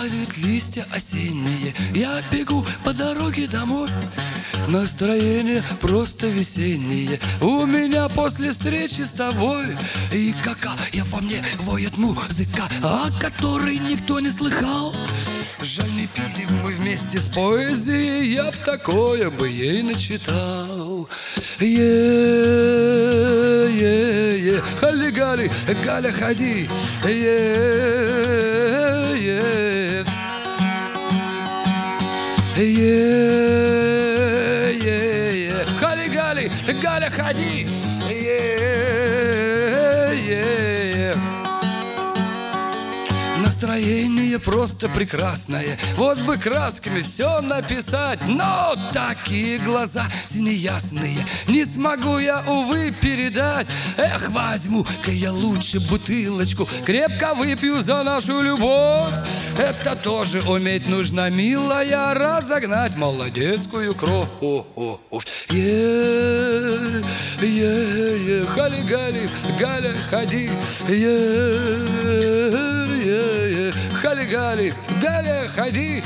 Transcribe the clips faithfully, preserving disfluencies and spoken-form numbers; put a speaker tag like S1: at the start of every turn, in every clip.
S1: Падают листья осенние, я бегу по дороге домой. Настроение просто весеннее у меня после встречи с тобой. И какая во мне воет музыка, о которой никто не слыхал. Жаль, не пили мы вместе с поэзией, я б такое бы ей начитал. Е-е-е, хали-гали, Галя, ходи. Е-е-е, е-е-е, хали-гали, Галя, ходи. Е-е-е. Настроение просто прекрасное, вот бы красками все написать, но такие глаза синеясные не смогу я, увы, передать. Эх, возьму-ка я лучше бутылочку, крепко выпью за нашу любовь. Это тоже уметь нужно, милая, разогнать молодецкую кровь. Е-е-е, хали-гали, Галя, ходи. Е-е-е, хали-гали, Галя, ходи.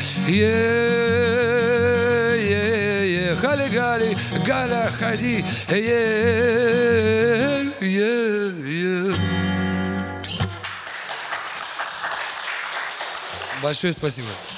S1: Е-е-е, хали-гали, Галя, ходи. Е-е-е. Большое спасибо.